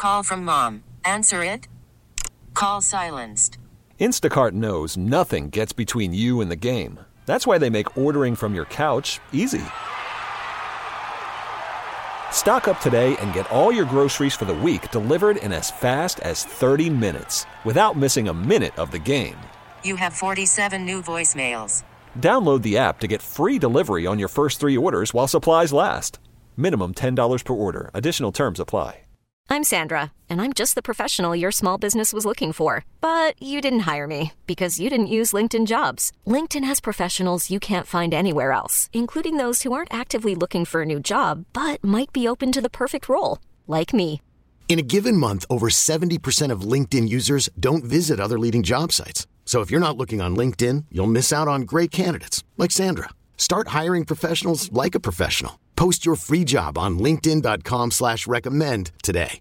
call from mom. Answer it. Call silenced. Instacart knows nothing gets between you and the game. That's why they make ordering from your couch easy. Stock up today and get all your groceries for the week delivered in as fast as 30 minutes without missing a minute of the game. You have 47 new voicemails. Download the app to get free delivery on your first 3 orders while supplies last. Minimum $10 per order. Additional terms apply. I'm Sandra, and I'm just the professional your small business was looking for. But you didn't hire me because you didn't use LinkedIn Jobs. LinkedIn has professionals you can't find anywhere else, including those who aren't actively looking for a new job, but might be open to the perfect role, like me. In a given month, over 70% of LinkedIn users don't visit other leading job sites. So if you're not looking on LinkedIn, you'll miss out on great candidates like Sandra. Start hiring professionals like a professional. Post your free job on linkedin.com/recommend today.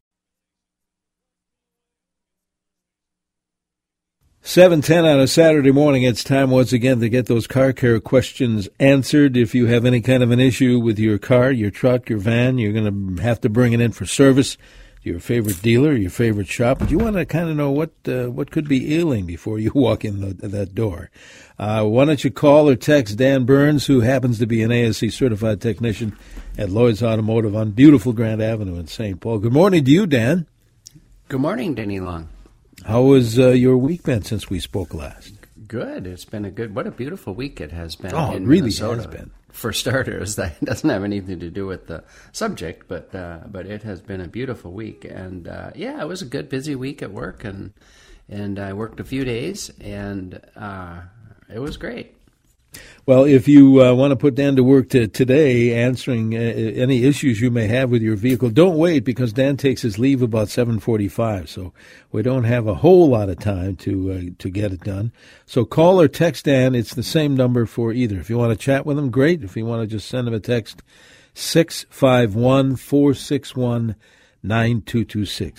7:10 on a Saturday morning. It's time once again to get those car care questions answered. If you have any kind of an issue with your car, your truck, your van, you're going to have to bring it in for service. Your favorite dealer, your favorite shop, but you want to kind of know what could be ailing before you walk in that door. Why don't you call or text Dan Burns, who happens to be an ASE certified technician at Lloyd's Automotive on beautiful Grand Avenue in St. Paul. Good morning to you, Dan. Good morning, Denny Long. How has your week been since we spoke last? Good. It's been what a beautiful week it has been. Oh, in it really Minnesota. has been. For starters, that doesn't have anything to do with the subject, but it has been a beautiful week, and it was a good, busy week at work, and I worked a few days, and it was great. Well, if you want to put Dan to work today answering any issues you may have with your vehicle, don't wait because Dan takes his leave about 7:45, so we don't have a whole lot of time to get it done. So call or text Dan. It's the same number for either. If you want to chat with him, great. If you want to just send him a text, 651-461-9226,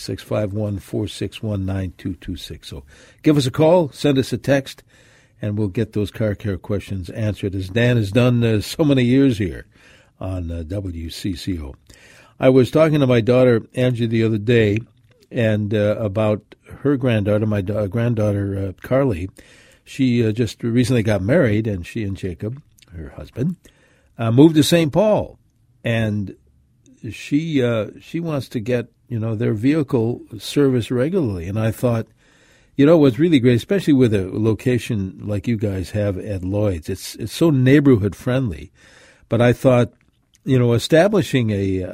651-461-9226. So give us a call, send us a text, and we'll get those car care questions answered, as Dan has done so many years here on WCCO. I was talking to my daughter, Angie, the other day, and about her granddaughter, my granddaughter, Carly. She just recently got married, and she and Jacob, her husband, moved to St. Paul. And she wants to get, their vehicle serviced regularly. And I thought, what's really great, especially with a location like you guys have at Lloyd's, it's so neighborhood friendly. But I thought, establishing a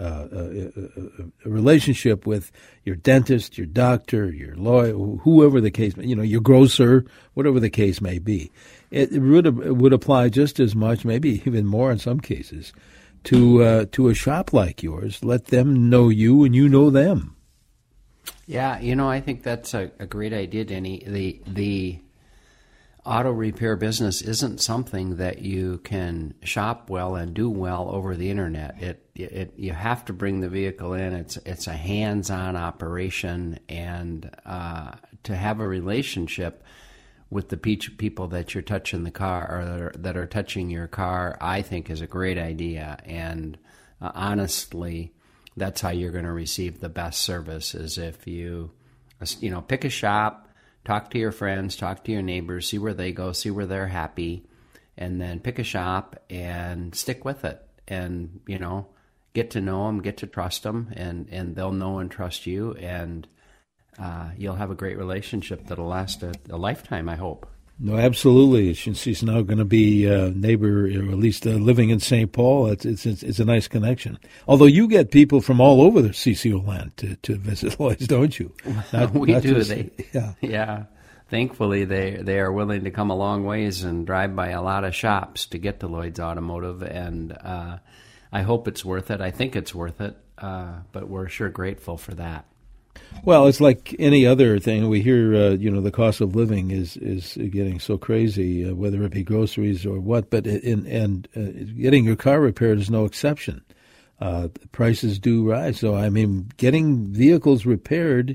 relationship with your dentist, your doctor, your lawyer, whoever the case, your grocer, whatever the case may be, it would apply just as much, maybe even more in some cases, to a shop like yours. Let them know you and you know them. Yeah, I think that's a great idea, Denny. The auto repair business isn't something that you can shop well and do well over the internet. You have to bring the vehicle in. It's a hands-on operation, and to have a relationship with the people that you're touching the car or that are touching your car, I think is a great idea. And honestly, that's how you're going to receive the best service, is if you pick a shop, talk to your friends, talk to your neighbors, see where they go, see where they're happy, and then pick a shop and stick with it. And, get to know them, get to trust them, and they'll know and trust you, and you'll have a great relationship that'll last a lifetime, I hope. No, absolutely. She's now going to be a neighbor, or at least living in St. Paul. It's a nice connection. Although you get people from all over the CCO land to visit Lloyd's, don't you? We do. Yeah. Thankfully, they are willing to come a long ways and drive by a lot of shops to get to Lloyd's Automotive, and I hope it's worth it. I think it's worth it, but we're sure grateful for that. Well, it's like any other thing. We hear, the cost of living is getting so crazy, whether it be groceries or what. But getting your car repaired is no exception. Prices do rise. So I mean, getting vehicles repaired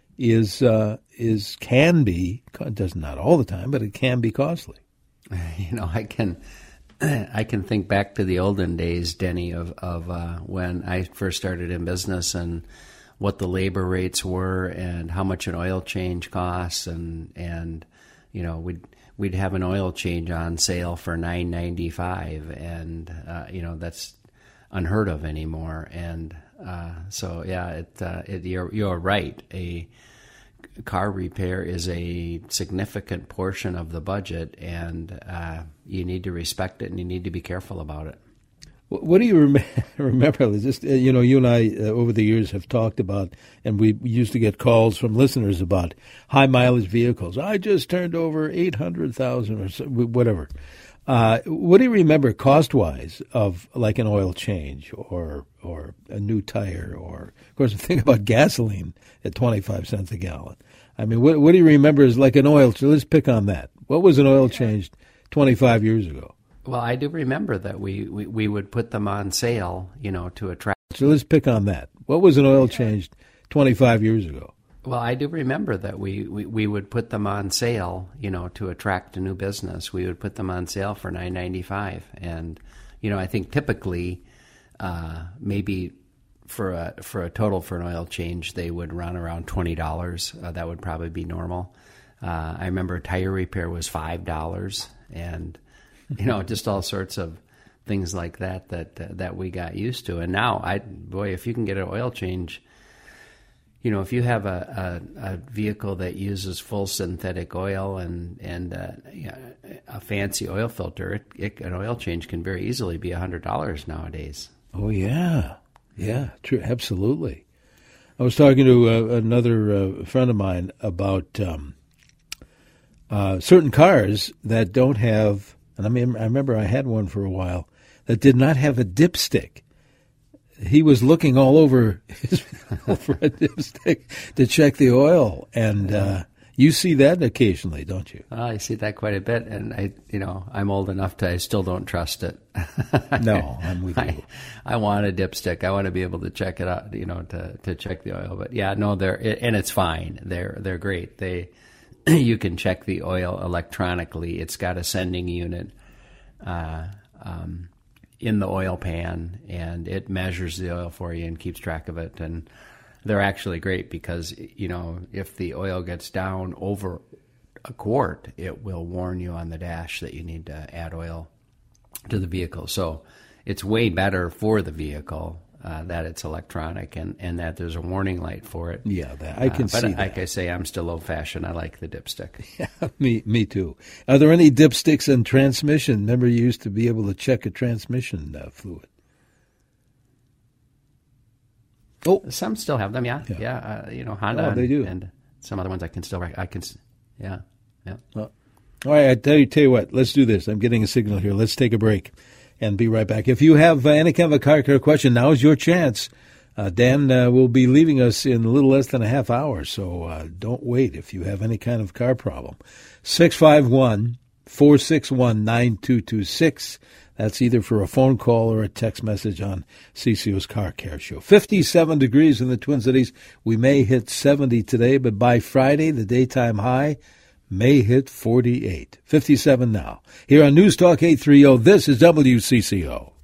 can be, does not all the time, but it can be costly. I can think back to the olden days, Denny, of when I first started in business, and what the labor rates were and how much an oil change costs, and you know, we'd have an oil change on sale for $9.95, and you know, that's unheard of anymore. And so yeah, you're right. A car repair is a significant portion of the budget, and you need to respect it and you need to be careful about it. What do you remember? Just you know, you and I over the years have talked about, and we used to get calls from listeners about high mileage vehicles. I just turned over 800,000 or so, whatever. What do you remember cost wise of like an oil change or a new tire, or of course think about gasoline at 25 cents a gallon? I mean, what do you remember as like an oil? So let's pick on that. What was an oil change 25 years ago? Well, I do remember that we would put them on sale, you know, to attract. So let's pick on that. What was an oil change 25 years ago? Well, I do remember that we would put them on sale, you know, to attract a new business. We would put them on sale for $9.95, and you know, I think typically, maybe for a total for an oil change, they would run around $20. That would probably be normal. I remember tire repair was $5, and you know, just all sorts of things like that we got used to. And now, if you can get an oil change, you know, if you have a vehicle that uses full synthetic oil and a fancy oil filter, an oil change can very easily be $100 nowadays. Oh yeah, true, absolutely. I was talking to another friend of mine about certain cars that don't have. And I remember I had one for a while that did not have a dipstick. He was looking all over for a dipstick to check the oil, and you see that occasionally, don't you? I see that quite a bit, and I'm old enough I still don't trust it. No, I'm with you. I want a dipstick. I want to be able to check it out, you know, to check the oil. But yeah, no, and it's fine. They're great. You can check the oil electronically. It's got a sending unit in the oil pan, and it measures the oil for you and keeps track of it. And they're actually great because, you know, if the oil gets down over a quart, it will warn you on the dash that you need to add oil to the vehicle. So it's way better for the vehicle that it's electronic and that there's a warning light for it. Yeah, I can see that. But like I say, I'm still old-fashioned. I like the dipstick. Yeah, me too. Are there any dipsticks in transmission? Remember, you used to be able to check a transmission fluid. Oh, some still have them. Yeah. Honda. Oh, they do. And some other ones I can still. Yeah. Well, all right. I tell you what. Let's do this. I'm getting a signal here. Let's take a break and be right back. If you have any kind of a car care question, now is your chance. Dan will be leaving us in a little less than a half hour, so don't wait if you have any kind of car problem. 651-461-9226. That's either for a phone call or a text message on CCO's Car Care Show. 57 degrees in the Twin Cities. We may hit 70 today, but by Friday, the daytime high may hit 48. 57 now. Here on News Talk 830, this is WCCO.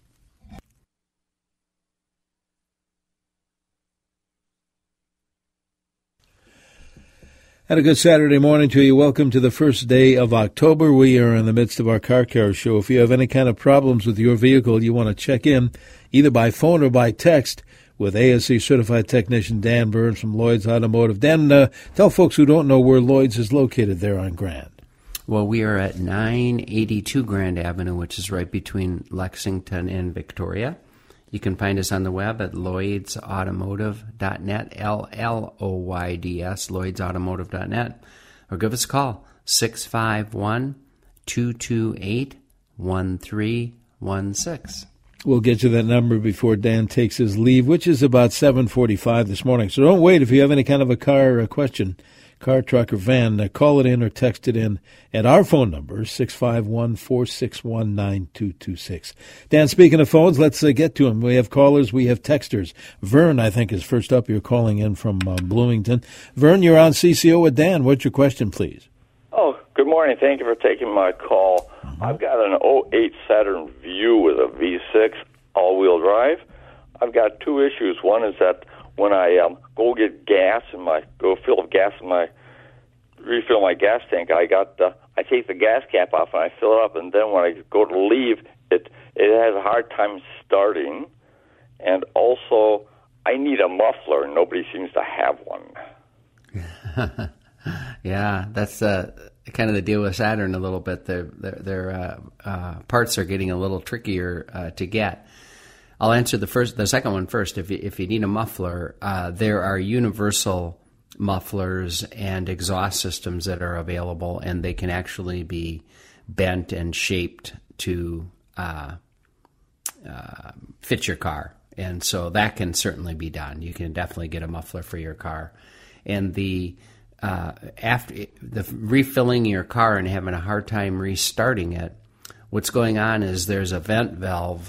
And a good Saturday morning to you. Welcome to the first day of October. We are in the midst of our Car Care Show. If you have any kind of problems with your vehicle, you want to check in either by phone or by text with ASE certified technician Dan Burns from Lloyd's Automotive. Dan, tell folks who don't know where Lloyd's is located there on Grand. Well, we are at 982 Grand Avenue, which is right between Lexington and Victoria. You can find us on the web at lloydsautomotive.net, LLOYDS, lloydsautomotive.net, or give us a call, 651-228-1316. We'll get you that number before Dan takes his leave, which is about 7:45 this morning. So don't wait if you have any kind of a car question, car, truck, or van. Call it in or text it in at our phone number, 651-461-9226. Dan, speaking of phones, let's get to them. We have callers, we have texters. Vern, I think, is first up. You're calling in from Bloomington. Vern, you're on CCO with Dan. What's your question, please? Oh, good morning. Thank you for taking my call. I've got an 08 Saturn Vue with a V6 all-wheel drive. I've got two issues. One is that when I go get gas and refill my gas tank, I take the gas cap off and I fill it up, and then when I go to leave, it has a hard time starting, and also I need a muffler. Nobody seems to have one. Yeah, that's kind of the deal with Saturn a little bit. Their parts are getting a little trickier to get. I'll answer the second one first. If you need a muffler, there are universal mufflers and exhaust systems that are available, and they can actually be bent and shaped to fit your car. And so that can certainly be done. You can definitely get a muffler for your car. And after the refilling your car and having a hard time restarting it, what's going on is there's a vent valve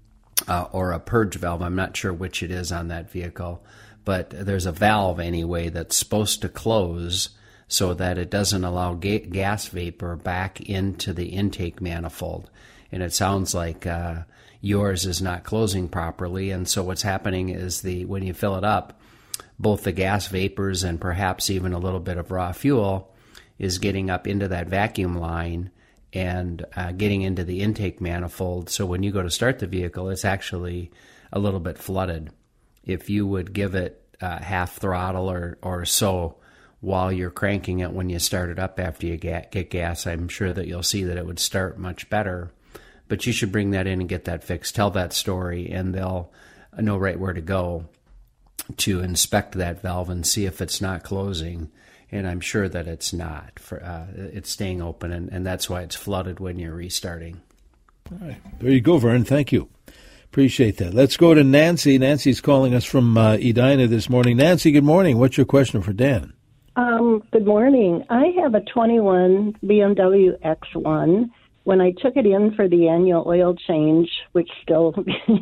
or a purge valve. I'm not sure which it is on that vehicle, but there's a valve anyway that's supposed to close so that it doesn't allow gas vapor back into the intake manifold. And it sounds like yours is not closing properly. And so what's happening is when you fill it up, both the gas vapors and perhaps even a little bit of raw fuel is getting up into that vacuum line and getting into the intake manifold. So when you go to start the vehicle, it's actually a little bit flooded. If you would give it half throttle or so while you're cranking it when you start it up after you get gas, I'm sure that you'll see that it would start much better. But you should bring that in and get that fixed. Tell that story, and they'll know right where to go to inspect that valve and see if it's not closing. And I'm sure that it's not. It's staying open, and that's why it's flooded when you're restarting. All right. There you go, Vern. Thank you. Appreciate that. Let's go to Nancy. Nancy's calling us from Edina this morning. Nancy, good morning. What's your question for Dan? Good morning. I have a 21 BMW X1. When I took it in for the annual oil change, which still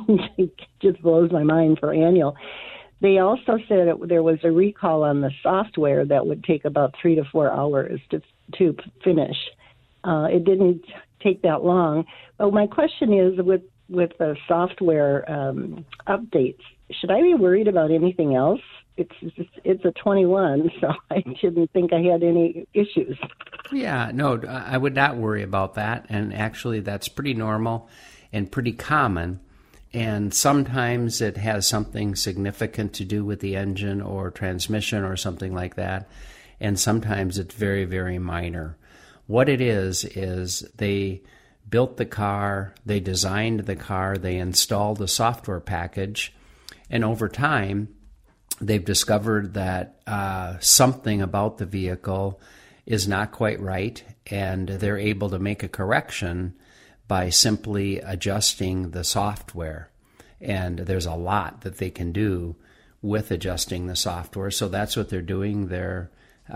just blows my mind for annual, they also said there was a recall on the software that would take about 3 to 4 hours to finish. It didn't take that long. But my question is, with the software updates, should I be worried about anything else? It's a 21, so I didn't think I had any issues. Yeah, no, I would not worry about that. And actually, that's pretty normal and pretty common. And sometimes it has something significant to do with the engine or transmission or something like that. And sometimes it's very, very minor. What it is they built the car, they designed the car, they installed a software package, and over time, they've discovered that something about the vehicle is not quite right, and they're able to make a correction by simply adjusting the software. And there's a lot that they can do with adjusting the software. So that's what they're doing. They're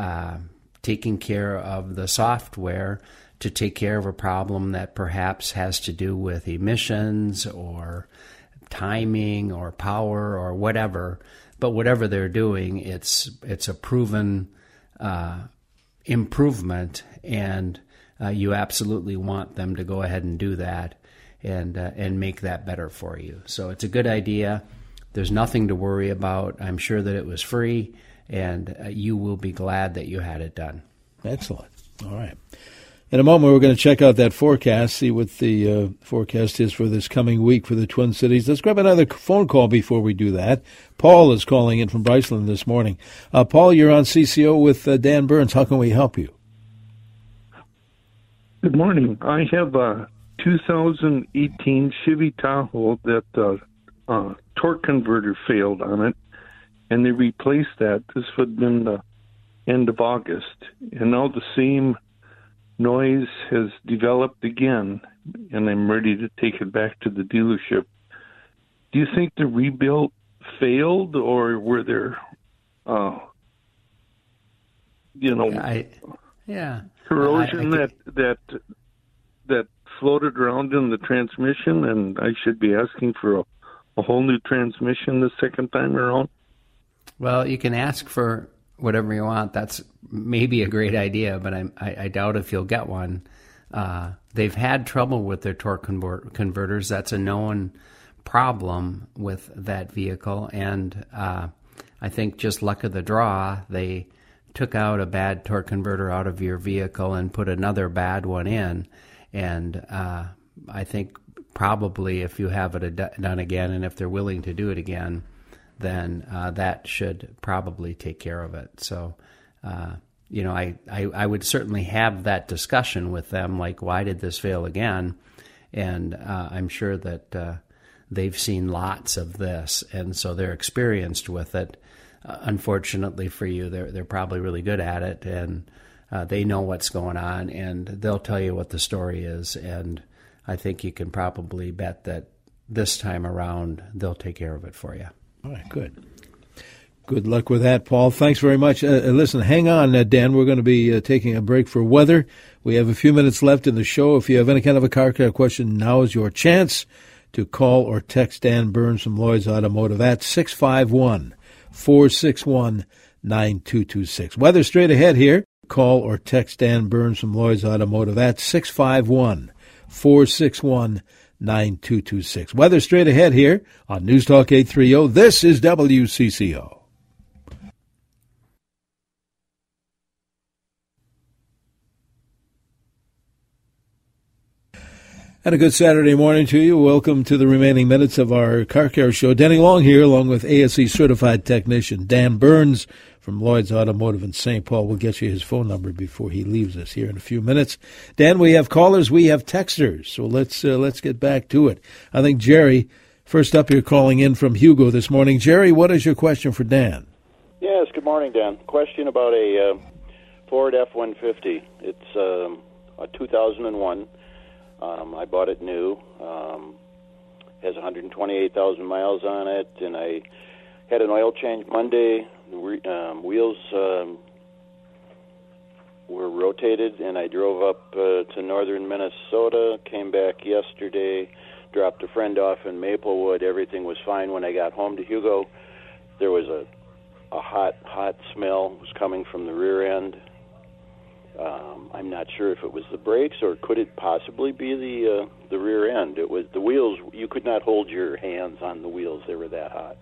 taking care of the software to take care of a problem that perhaps has to do with emissions or timing or power or whatever. But whatever they're doing, it's a proven improvement, and you absolutely want them to go ahead and do that and make that better for you. So it's a good idea. There's nothing to worry about. I'm sure that it was free, and you will be glad that you had it done. Excellent. All right. In a moment, we're going to check out that forecast, see what the forecast is for this coming week for the Twin Cities. Let's grab another phone call before we do that. Paul is calling in from Bryceland this morning. Paul, you're on CCO with Dan Burns. How can we help you? Good morning. I have a 2018 Chevy Tahoe that torque converter failed on it, and they replaced that. This would have been the end of August, and now the same noise has developed again, and I'm ready to take it back to the dealership. Do you think the rebuild failed, or were there, corrosion that floated around in the transmission, and I should be asking for a whole new transmission the second time around? Well, you can ask for whatever you want. That's maybe a great idea, but I doubt if you'll get one. They've had trouble with their torque converters. That's a known problem with that vehicle, and I think just luck of the draw, they took out a bad torque converter out of your vehicle and put another bad one in. And I think probably if you have it done again, and if they're willing to do it again, then that should probably take care of it. So, I would certainly have that discussion with them, like, why did this fail again? And I'm sure that they've seen lots of this, and so they're experienced with it. Unfortunately for you, they're probably really good at it, and they know what's going on, and they'll tell you what the story is. And I think you can probably bet that this time around they'll take care of it for you. All right, good. Good luck with that, Paul. Thanks very much. Listen, hang on, Dan. We're going to be taking a break for weather. We have a few minutes left in the show. If you have any kind of a car care question, now is your chance to call or text Dan Burns from Lloyd's Automotive at 651-461-9226. Weather straight ahead here. Call or text Dan Burns from Lloyd's Automotive at 651-461-9226. Weather straight ahead here on News Talk 830. This is WCCO. And a good Saturday morning to you. Welcome to the remaining minutes of our Car Care Show. Denny Long here, along with ASE certified technician Dan Burns from Lloyd's Automotive in St. Paul. We'll get you his phone number before he leaves us here in a few minutes. Dan, we have callers, we have texters, so let's get back to it. I think Jerry, first up here, calling in from Hugo this morning. Jerry, what is your question for Dan? Yes, good morning, Dan. Question about a Ford F-150. It's a 2001. I bought it new. Has 128,000 miles on it, and I had an oil change Monday. The wheels were rotated, and I drove up to northern Minnesota, came back yesterday, dropped a friend off in Maplewood. Everything was fine. When I got home to Hugo, there was a hot smell was coming from the rear end. I'm not sure if it was the brakes or could it possibly be the rear end. It was the wheels. You could not hold your hands on the wheels. They were that hot.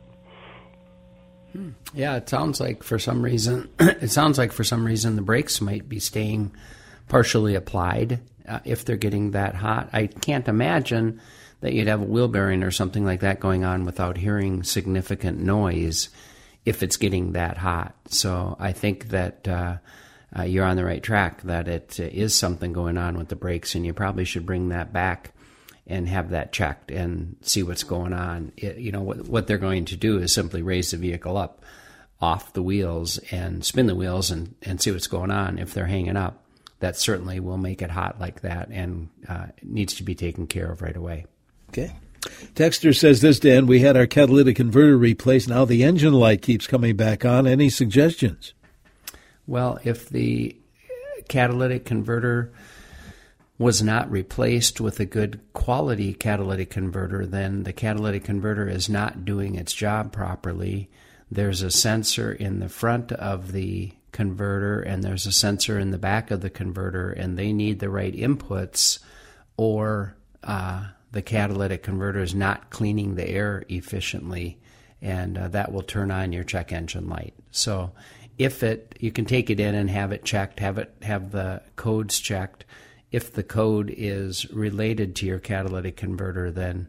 Yeah, it sounds like for some reason the brakes might be staying partially applied if they're getting that hot. I can't imagine that you'd have a wheel bearing or something like that going on without hearing significant noise if it's getting that hot. So I think that you're on the right track, that it is something going on with the brakes, and you probably should bring that back and have that checked and see what's going on. What they're going to do is simply raise the vehicle up off the wheels and spin the wheels and see what's going on. If they're hanging up, that certainly will make it hot like that, and it needs to be taken care of right away. Okay. Texter says this, Dan, we had our catalytic converter replaced. Now the engine light keeps coming back on. Any suggestions? Well, if the catalytic converter was not replaced with a good quality catalytic converter, then the catalytic converter is not doing its job properly. There's a sensor in the front of the converter, and there's a sensor in the back of the converter, and they need the right inputs, or the catalytic converter is not cleaning the air efficiently, and that will turn on your check engine light. So you can take it in and have it checked, have the codes checked. If the code is related to your catalytic converter, then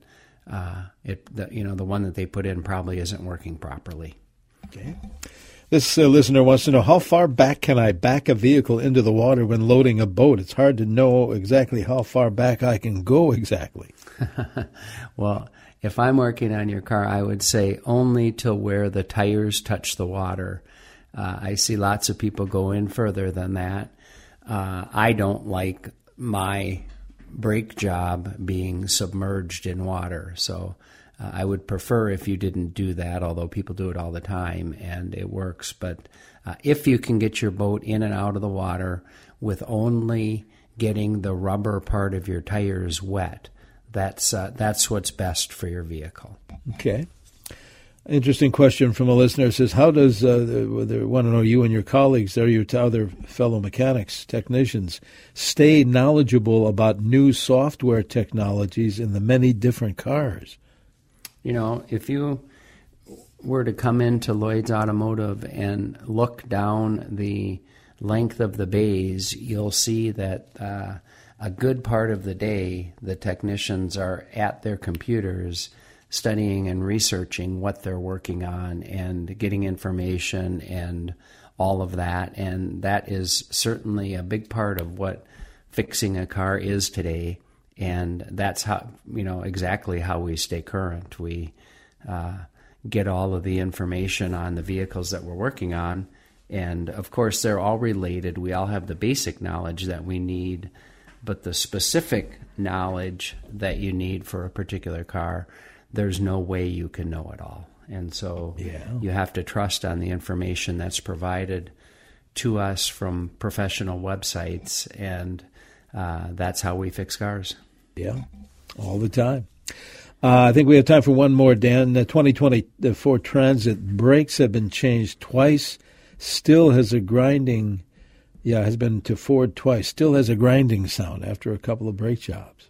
the one that they put in probably isn't working properly. Okay. This listener wants to know, how far back can I back a vehicle into the water when loading a boat? It's hard to know exactly how far back I can go exactly. Well, if I'm working on your car, I would say only to where the tires touch the water. I see lots of people go in further than that. I don't like my brake job being submerged in water, so I would prefer if you didn't do that, although people do it all the time and it works. But if you can get your boat in and out of the water with only getting the rubber part of your tires wet, that's what's best for your vehicle. Okay. Interesting question from a listener. It says, how does, they want to know, you and your colleagues, or your other fellow mechanics, technicians, stay knowledgeable about new software technologies in the many different cars? If you were to come into Lloyd's Automotive and look down the length of the bays, you'll see that a good part of the day the technicians are at their computers studying and researching what they're working on and getting information and all of that. And that is certainly a big part of what fixing a car is today. And that's how, exactly how we stay current. We get all of the information on the vehicles that we're working on. And of course, they're all related. We all have the basic knowledge that we need, but the specific knowledge that you need for a particular car, there's no way you can know it all. And so you have to trust on the information that's provided to us from professional websites, and that's how we fix cars. Yeah, all the time. I think we have time for one more, Dan. The 2020 Ford Transit brakes have been changed twice. Still has a grinding, has been to Ford twice. Still has a grinding sound after a couple of brake jobs.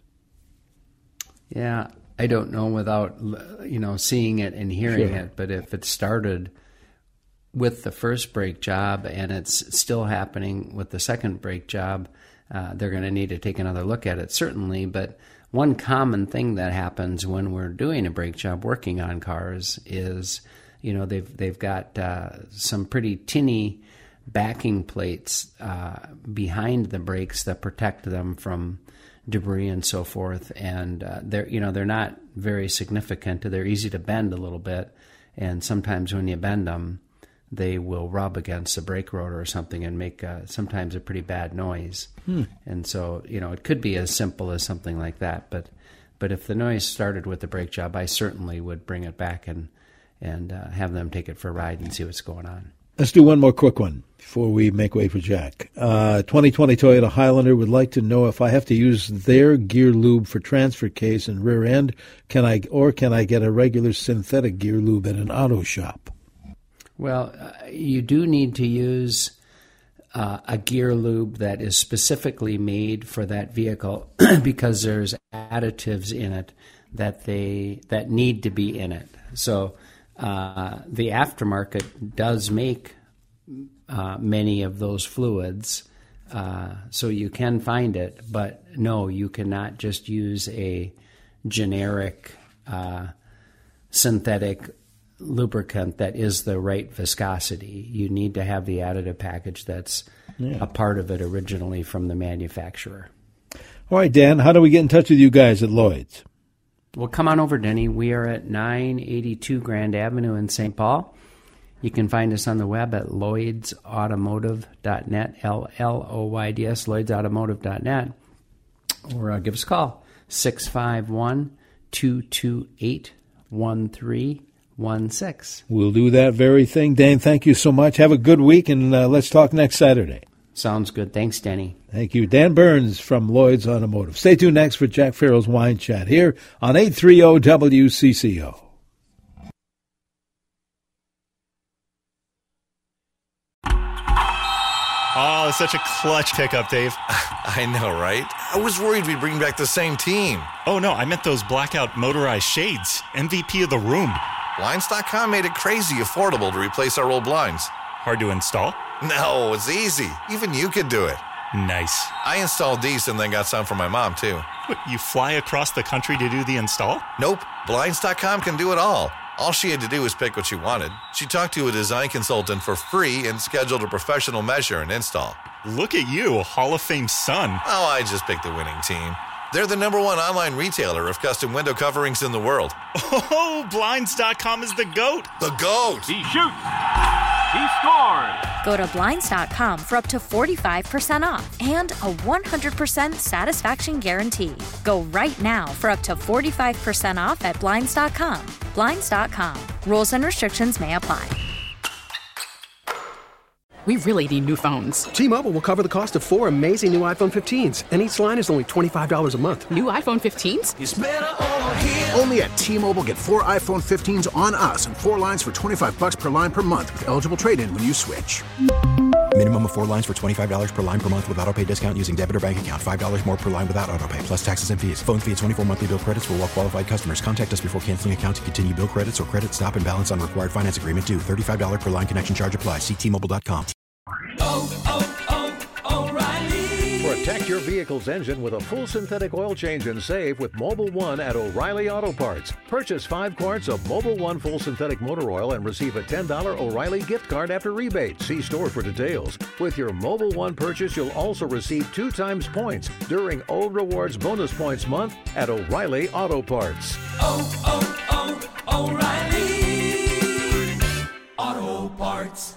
Yeah, I don't know without, seeing it and hearing it, but if it started with the first brake job and it's still happening with the second brake job, they're going to need to take another look at it, certainly. But one common thing that happens when we're doing a brake job working on cars is, they've got some pretty tinny backing plates behind the brakes that protect them from debris and so forth, and they're not very significant. They're easy to bend a little bit, and sometimes when you bend them, they will rub against the brake rotor or something and make sometimes a pretty bad noise. And so it could be as simple as something like that. But if the noise started with the brake job, I certainly would bring it back and have them take it for a ride and see what's going on. Let's do one more quick one before we make way for Jack. 2020 Toyota Highlander would like to know if I have to use their gear lube for transfer case and rear end, can I get a regular synthetic gear lube at an auto shop? Well, you do need to use a gear lube that is specifically made for that vehicle because there's additives in it that need to be in it. So the aftermarket does make many of those fluids, so you can find it, but no, you cannot just use a generic synthetic lubricant that is the right viscosity. You need to have the additive package that's a part of it originally from the manufacturer. All right, Dan, how do we get in touch with you guys at Lloyd's? Well, come on over, Denny. We are at 982 Grand Avenue in St. Paul. You can find us on the web at lloydsautomotive.net, LLOYDS, lloydsautomotive.net, or give us a call, 651-228-1316. We'll do that very thing. Dan, thank you so much. Have a good week, and let's talk next Saturday. Sounds good. Thanks, Denny. Thank you. Dan Burns from Lloyd's Automotive. Stay tuned next for Jack Farrell's Wine Chat here on 830 WCCO. Oh, such a clutch pickup, Dave. I know, right? I was worried we'd bring back the same team. Oh, no, I meant those blackout motorized shades. MVP of the room. Blinds.com made it crazy affordable to replace our old blinds. Hard to install? No, it's easy. Even you could do it. Nice. I installed these and then got some for my mom, too. What, you fly across the country to do the install? Nope. Blinds.com can do it all. All she had to do was pick what she wanted. She talked to a design consultant for free and scheduled a professional measure and install. Look at you, Hall of Fame son. Oh, I just picked the winning team. They're the #1 online retailer of custom window coverings in the world. Oh, Blinds.com is the GOAT. The GOAT. He shoots. He scores. Go to Blinds.com for up to 45% off and a 100% satisfaction guarantee. Go right now for up to 45% off at Blinds.com. Blinds.com. Rules and restrictions may apply. We really need new phones. T-Mobile will cover the cost of 4 amazing new iPhone 15s, and each line is only $25 a month. New iPhone 15s? It's better over here. Only at T-Mobile, get 4 iPhone 15s on us and 4 lines for $25 per line per month with eligible trade-in when you switch. Minimum of 4 lines for $25 per line per month with autopay discount using debit or bank account. $5 more per line without autopay, plus taxes and fees. Phone fee at 24 monthly bill credits for well-qualified customers. Contact us before canceling account to continue bill credits or credit stop and balance on required finance agreement due. $35 per line connection charge applies. See T-Mobile.com. O'Reilly. Protect your vehicle's engine with a full synthetic oil change and save with Mobil 1 at O'Reilly Auto Parts. Purchase 5 quarts of Mobil 1 full synthetic motor oil and receive a $10 O'Reilly gift card after rebate. See store for details. With your Mobil 1 purchase, you'll also receive 2 times points during O Rewards Bonus Points Month at O'Reilly Auto Parts. O'Reilly Auto Parts.